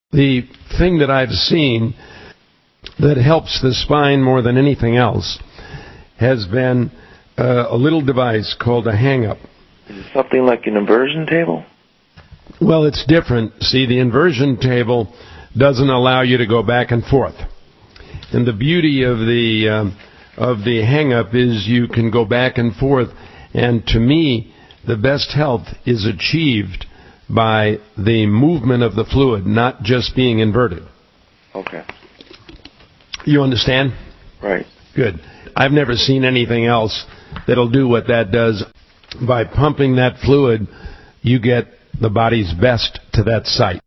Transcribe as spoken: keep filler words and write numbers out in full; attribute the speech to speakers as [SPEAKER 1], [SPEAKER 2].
[SPEAKER 1] The thing that I've seen that helps the spine more than anything else has been uh, a little device called a hang-up.
[SPEAKER 2] Is it something like an inversion table?
[SPEAKER 1] Well, it's different. See, the inversion table doesn't allow you to go back and forth. And the beauty of the um, of the hang-up is you can go back and forth. And to me, the best health is achieved by the movement of the fluid, not just being inverted.
[SPEAKER 2] Okay.
[SPEAKER 1] You understand?
[SPEAKER 2] Right.
[SPEAKER 1] Good. I've never seen anything else that'll do what that does. By pumping that fluid, you get the body's best to that site.